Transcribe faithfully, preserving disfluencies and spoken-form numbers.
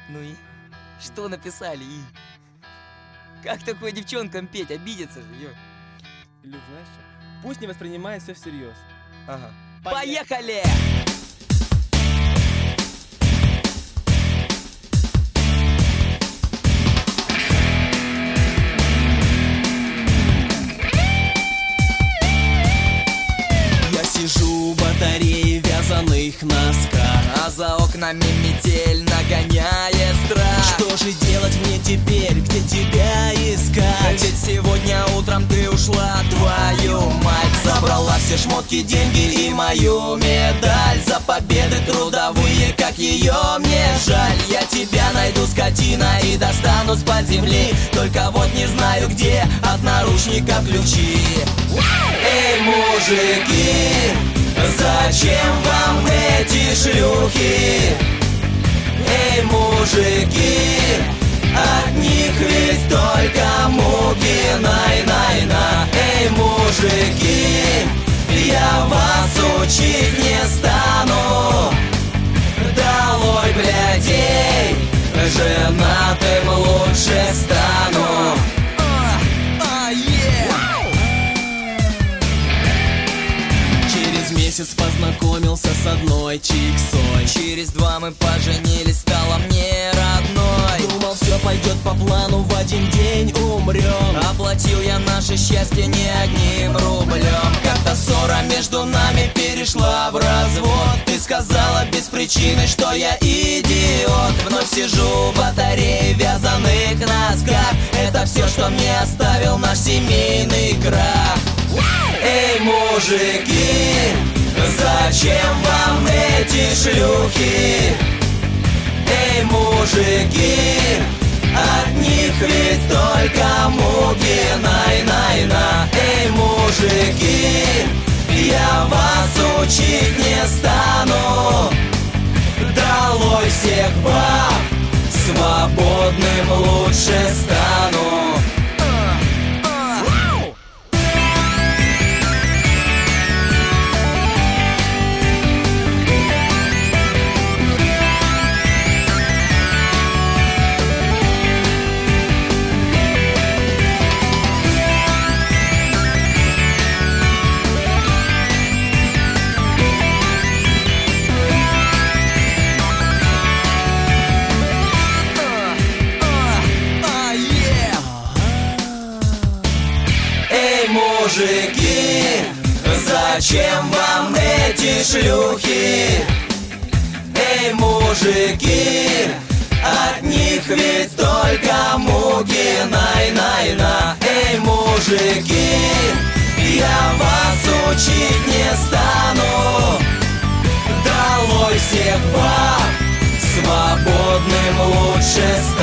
Ну и? Что написали и? Как такое девчонкам петь? Обидятся же, ё. Илюх, знаешь что? Пусть не воспринимает все всерьез. Ага. Поехали! Поехали! Я сижу в батарее вязаных носках, А за окнами метель нагоняет страх. что же делать мне теперь, где тебя искать? Ведь сегодня утром ты ушла, твою мать. Забрала все шмотки, деньги и мою медаль за победы трудовые, как ее мне жаль. Я тебя найду, скотина, и достану с-под земли. Только вот не знаю где от наручника ключи. Эй, мужики, зачем вам эти шлюхи? Эй, мужики, от них ведь только муки. Най-най-на. Эй, мужики, я вас учить не стану. Долой, блядей, женатым лучше стану. А, е! Через месяц познакомился с одной чиксой. Через два мы поженились, стала мне родной. Думал, все пойдет по плану, в один день умрем. Оплатил я наше счастье не одним рублем. Как-то ссора между нами перешла в развод. Ты сказала без причины, что я идиот. Вновь сижу в батарее вязаных носках. Это все, что мне оставил наш семейный крах. Эй, мужики, зачем вам эти шлюхи? Эй, мужики, от них ведь только муки. Най-най-на. Эй, мужики, я вас учить не стану. Долой всех баб, свободным лучше стану. Мужики, зачем вам эти шлюхи? Эй, мужики, от них ведь только муки. Най-най-на. Эй, мужики, я вас учить не стану. Долой всех баб, свободным лучше стану.